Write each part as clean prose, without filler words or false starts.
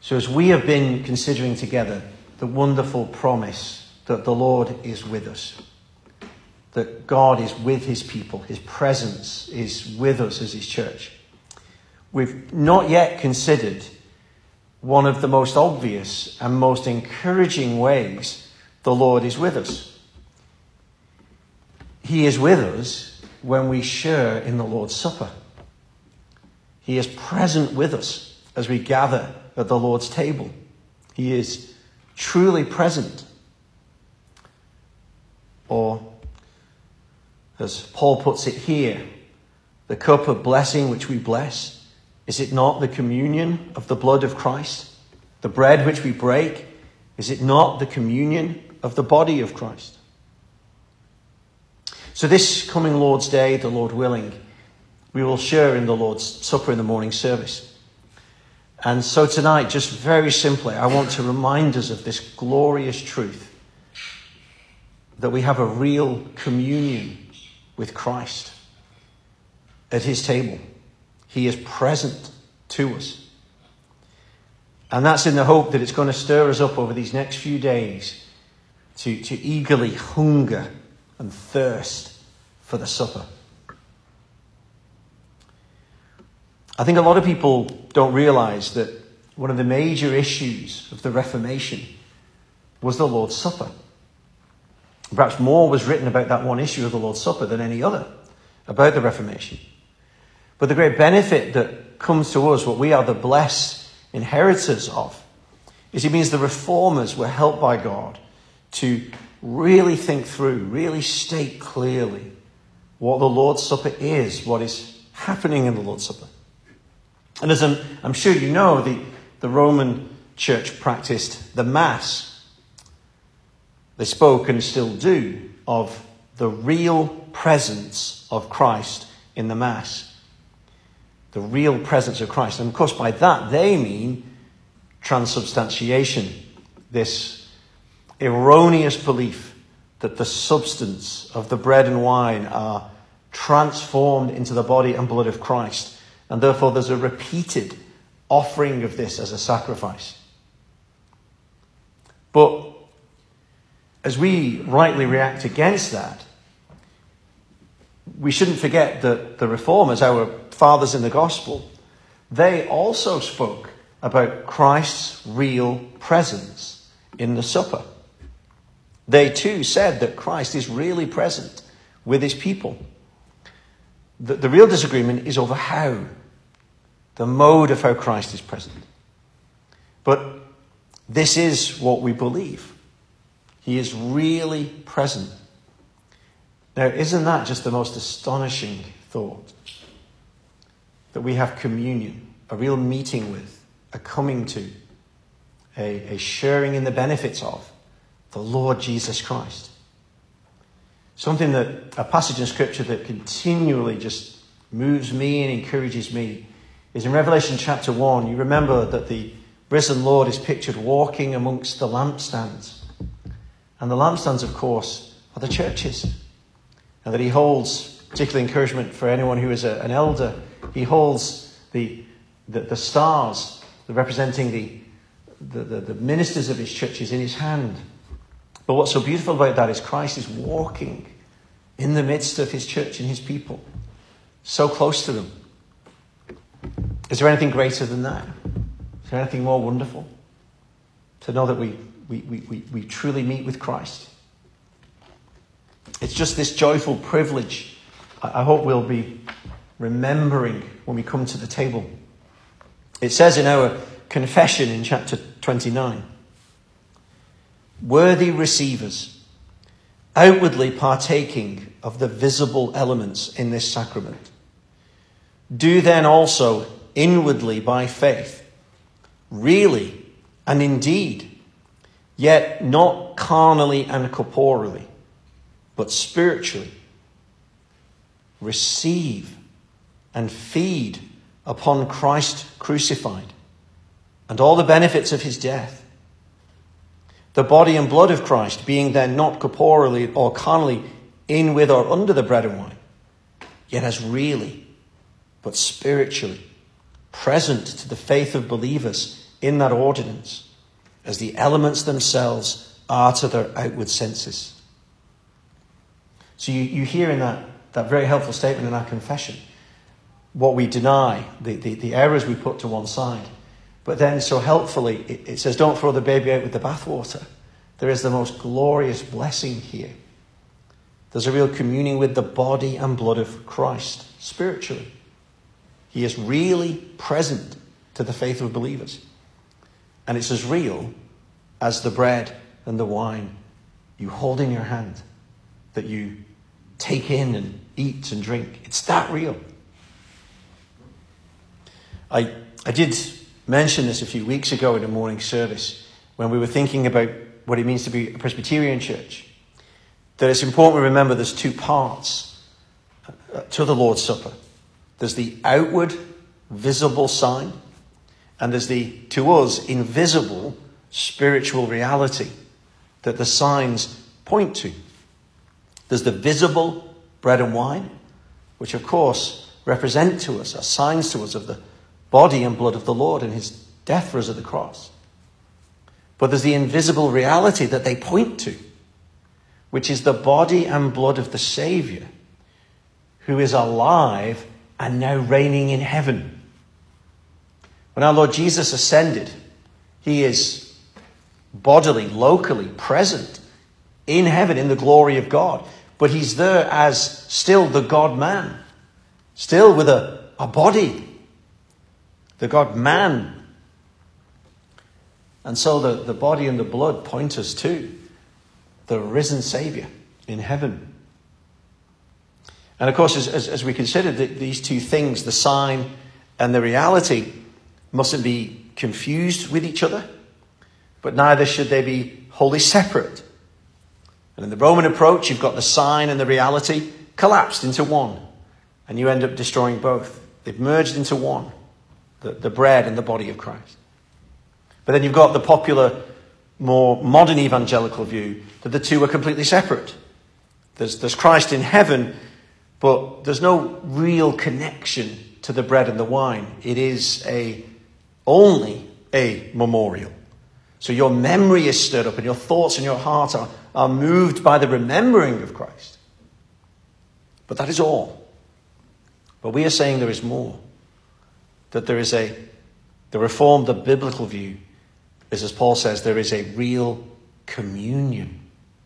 So as we have been considering together the wonderful promise that the Lord is with us, that God is with his people, his presence is with us as his church, we've not yet considered one of the most obvious and most encouraging ways the Lord is with us. He is with us when we share in the Lord's Supper. He is present with us as we gather at the Lord's table. He is truly present. Or, as Paul puts it here, the cup of blessing which we bless, is it not the communion of the blood of Christ? The bread which we break, is it not the communion of the body of Christ? So this coming Lord's Day, the Lord willing, we will share in the Lord's Supper in the morning service. And so tonight, just very simply, I want to remind us of this glorious truth that we have a real communion with Christ at his table. He is present to us. And that's in the hope that it's going to stir us up over these next few days to eagerly hunger and thirst for the supper. I think a lot of people don't realize that one of the major issues of the Reformation was the Lord's Supper. Perhaps more was written about that one issue of the Lord's Supper than any other about the Reformation. But the great benefit that comes to us, what we are the blessed inheritors of, is it means the reformers were helped by God to really think through, really state clearly what the Lord's Supper is, what is happening in the Lord's Supper. And as I'm sure you know, the Roman church practiced the Mass. They spoke and still do of the real presence of Christ in the Mass. The real presence of Christ. And of course, by that, they mean transubstantiation. This erroneous belief that the substance of the bread and wine are transformed into the body and blood of Christ. And therefore, there's a repeated offering of this as a sacrifice. But as we rightly react against that, we shouldn't forget that the Reformers, our fathers in the gospel, they also spoke about Christ's real presence in the supper. They too said that Christ is really present with his people. The real disagreement is over how, the mode of how Christ is present. But this is what we believe. He is really present. Now, isn't that just the most astonishing thought? That we have communion, a real meeting with, a coming to, a sharing in the benefits of the Lord Jesus Christ. A passage in Scripture that continually just moves me and encourages me is in Revelation chapter 1. You remember that the risen Lord is pictured walking amongst the lampstands. And the lampstands, of course, are the churches. And that he holds, particular encouragement for anyone who is an elder, he holds the stars, representing the ministers of his churches in his hand. But what's so beautiful about that is Christ is walking in the midst of his church and his people, so close to them. Is there anything greater than that? Is there anything more wonderful? To know that we truly meet with Christ. It's just this joyful privilege I hope we'll be remembering when we come to the table. It says in our confession in chapter 29, worthy receivers, outwardly partaking of the visible elements in this sacrament, do then also inwardly by faith, really and indeed, yet not carnally and corporally, but spiritually, receive and feed upon Christ crucified and all the benefits of his death. The body and blood of Christ being then not corporally or carnally in with or under the bread and wine, yet as really, but spiritually, present to the faith of believers in that ordinance as the elements themselves are to their outward senses. So you hear in that very helpful statement in our confession what we deny, the errors we put to one side. But then so helpfully it says, don't throw the baby out with the bathwater. There is the most glorious blessing here. There's a real communing with the body and blood of Christ spiritually. He is really present to the faith of believers. And it's as real as the bread and the wine you hold in your hand, that you take in and eat and drink. It's that real. I did mention this a few weeks ago in a morning service when we were thinking about what it means to be a Presbyterian church. That it's important to remember there's two parts to the Lord's Supper. There's the outward, visible sign, and there's the, to us, invisible spiritual reality that the signs point to. There's the visible bread and wine, which of course represent to us, are signs to us of the body and blood of the Lord and his death for us at the cross. But there's the invisible reality that they point to, which is the body and blood of the Saviour, who is alive and now reigning in heaven. When our Lord Jesus ascended, he is bodily, locally present in heaven in the glory of God. But he's there as still the God-man, still with a body, the God-man. And so the body and the blood point us to the risen Saviour in heaven. And of course, as we consider these two things, the sign and the reality, mustn't be confused with each other, but neither should they be wholly separate. And in the Roman approach, you've got the sign and the reality collapsed into one, and you end up destroying both. They've merged into one, the bread and the body of Christ. But then you've got the popular, more modern evangelical view that the two are completely separate. There's Christ in heaven, but there's no real connection to the bread and the wine. It is only a memorial. So your memory is stirred up and your thoughts and your heart are moved by the remembering of Christ. But that is all. But we are saying there is more. That there is the Reformed, the biblical view is, as Paul says, there is a real communion.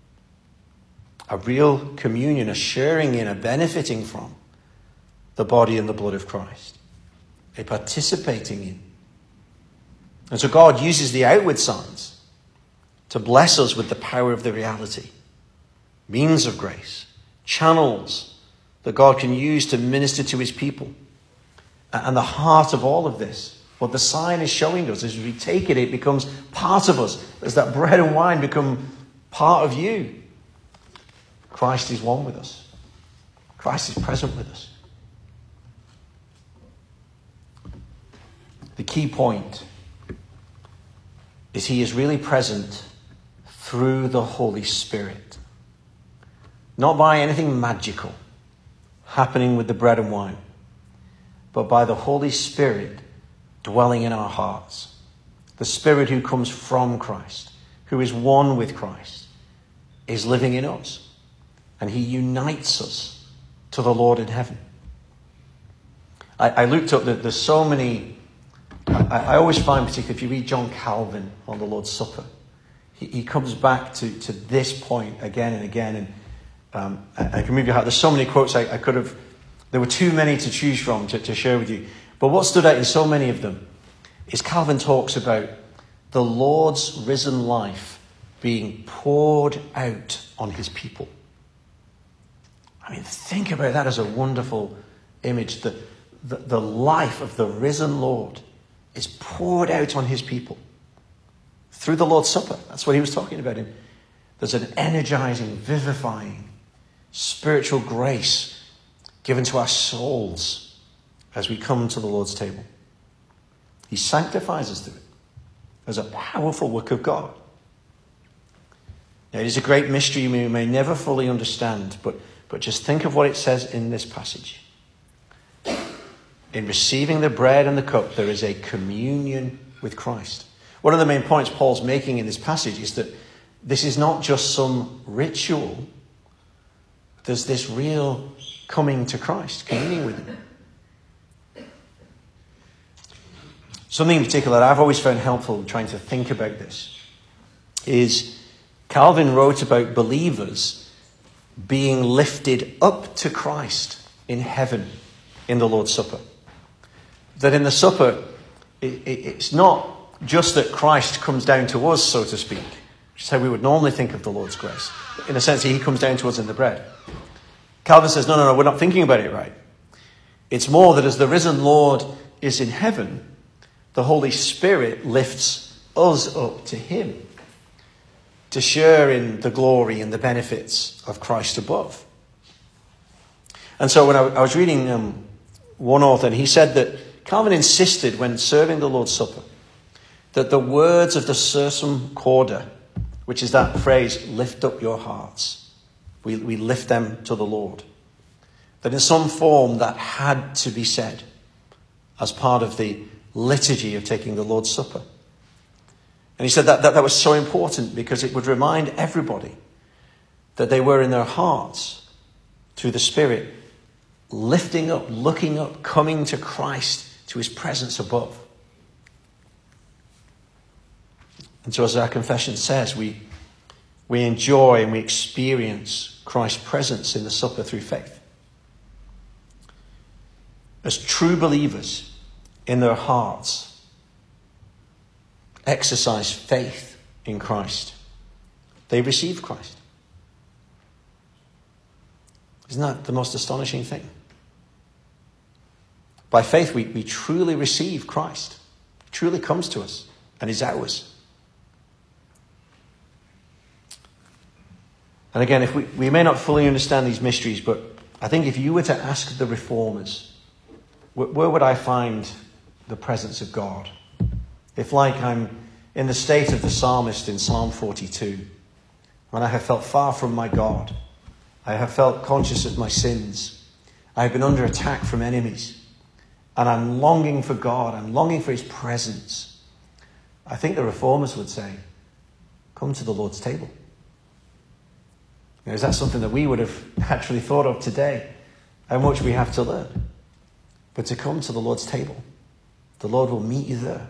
A real communion, a sharing in, a benefiting from the body and the blood of Christ. A participating in. And so God uses the outward signs to bless us with the power of the reality. Means of grace. Channels that God can use to minister to his people. And the heart of all of this, what the sign is showing us, as we take it, it becomes part of us. As that bread and wine become part of you. Christ is one with us. Christ is present with us. The key point is he is really present through the Holy Spirit. Not by anything magical happening with the bread and wine, but by the Holy Spirit dwelling in our hearts. The Spirit who comes from Christ, who is one with Christ, is living in us. And he unites us to the Lord in heaven. I looked up that there's so many. I always find, particularly if you read John Calvin on the Lord's Supper, he comes back to this point again and again. And I can move your heart. There's so many quotes I could have. There were too many to choose from to share with you. But what stood out in so many of them is Calvin talks about the Lord's risen life being poured out on his people. I mean, think about that as a wonderful image. The life of the risen Lord is poured out on his people through the Lord's Supper. That's what he was talking about. There's an energizing, vivifying, spiritual grace given to our souls as we come to the Lord's table. He sanctifies us through it as a powerful work of God. Now, it is a great mystery we may never fully understand, but just think of what it says in this passage. In receiving the bread and the cup, there is a communion with Christ. One of the main points Paul's making in this passage is that this is not just some ritual. There's this real coming to Christ, communing with him. Something in particular that I've always found helpful trying to think about this is Calvin wrote about believers being lifted up to Christ in heaven in the Lord's Supper. That in the supper, it's not just that Christ comes down to us, so to speak, which is how we would normally think of the Lord's grace. In a sense, he comes down to us in the bread. Calvin says, no, we're not thinking about it right. It's more that as the risen Lord is in heaven, the Holy Spirit lifts us up to him to share in the glory and the benefits of Christ above. And so when I was reading one author, and he said that Calvin insisted when serving the Lord's Supper that the words of the Sursum Corda, which is that phrase, lift up your hearts, we lift them to the Lord, that in some form that had to be said as part of the liturgy of taking the Lord's Supper. And he said that was so important because it would remind everybody that they were in their hearts, through the Spirit, lifting up, looking up, coming to Christ, to his presence above. And so as our confession says, we enjoy and we experience Christ's presence in the supper through faith. As true believers in their hearts exercise faith in Christ, they receive Christ. Isn't that the most astonishing thing? By faith, we truly receive Christ. He truly comes to us and is ours. And again, if we may not fully understand these mysteries, but I think if you were to ask the reformers, where would I find the presence of God? If, like I'm in the state of the psalmist in Psalm 42, when I have felt far from my God, I have felt conscious of my sins, I have been under attack from enemies, and I'm longing for God, I'm longing for his presence, I think the reformers would say, come to the Lord's table. Is that something that we would have naturally thought of today? How much we have to learn. But to come to the Lord's table, the Lord will meet you there.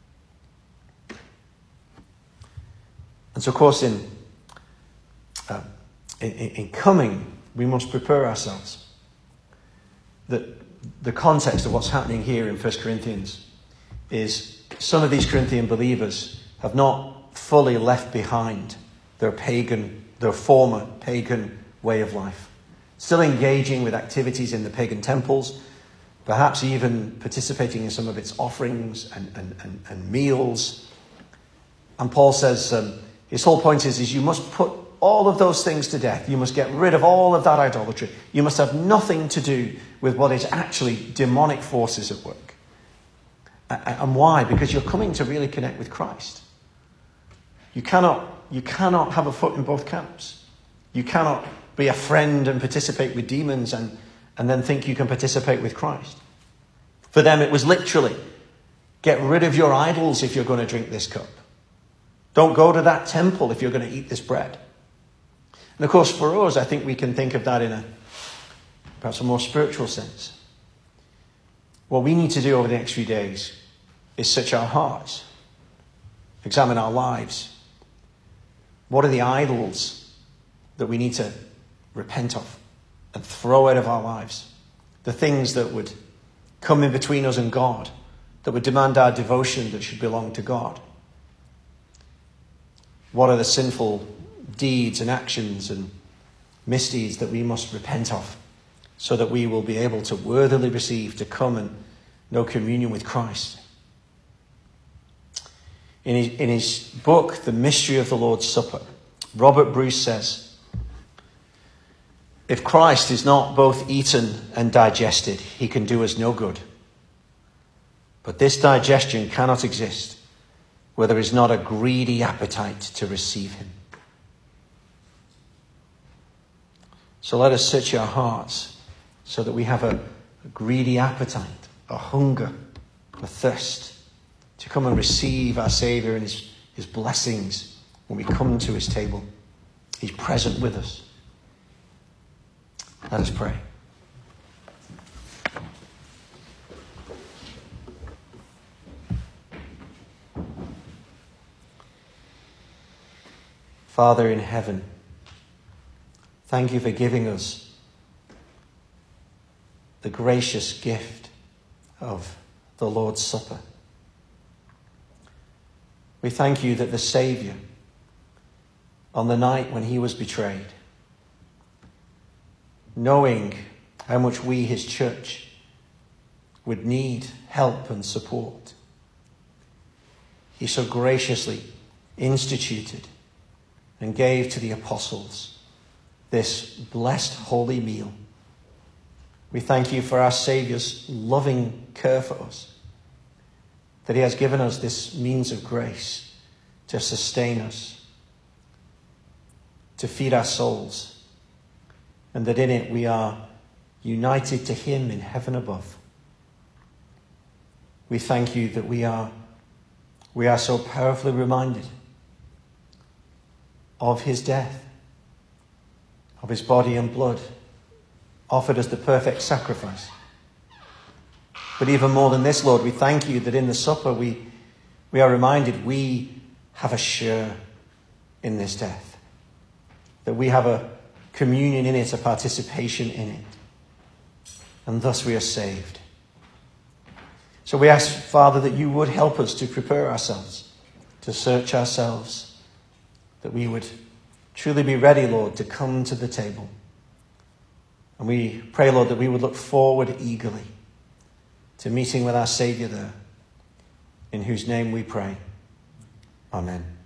And so, of course, in coming, we must prepare ourselves. The context of what's happening here in 1 Corinthians is some of these Corinthian believers have not fully left behind their former pagan way of life. Still engaging with activities in the pagan temples, perhaps even participating in some of its offerings and meals. And Paul says his whole point is you must put all of those things to death. You must get rid of all of that idolatry. You must have nothing to do with what is actually demonic forces at work. And why? Because you're coming to really connect with Christ. You cannot have a foot in both camps. You cannot be a friend and participate with demons and then think you can participate with Christ. For them, it was literally, get rid of your idols if you're going to drink this cup. Don't go to that temple if you're going to eat this bread. And of course, for us, I think we can think of that in perhaps a more spiritual sense. What we need to do over the next few days is search our hearts, examine our lives. What are the idols that we need to repent of and throw out of our lives? The things that would come in between us and God, that would demand our devotion that should belong to God. What are the sinful deeds and actions and misdeeds that we must repent of so that we will be able to worthily receive, to come and know communion with Christ? In his book, The Mystery of the Lord's Supper, Robert Bruce says, if Christ is not both eaten and digested, he can do us no good. But this digestion cannot exist where there is not a greedy appetite to receive him. So let us search our hearts so that we have a greedy appetite, a hunger, a thirst to come and receive our Saviour and his blessings when we come to his table. He's present with us. Let us pray. Father in heaven, thank you for giving us the gracious gift of the Lord's Supper. We thank you that the Saviour, on the night when he was betrayed, knowing how much we, his church, would need help and support, he so graciously instituted and gave to the apostles this blessed holy meal. We thank you for our Saviour's loving care for us, that he has given us this means of grace to sustain us, to feed our souls, and that in it we are united to him in heaven above. We thank you that we are so powerfully reminded of his death, of his body and blood, offered as the perfect sacrifice. But even more than this, Lord, we thank you that in the supper we are reminded we have a share in this death, that we have a communion in it, a participation in it, and thus we are saved. So we ask, Father, that you would help us to prepare ourselves, to search ourselves, that we would truly be ready, Lord, to come to the table. And we pray, Lord, that we would look forward eagerly to meeting with our Saviour there, in whose name we pray. Amen.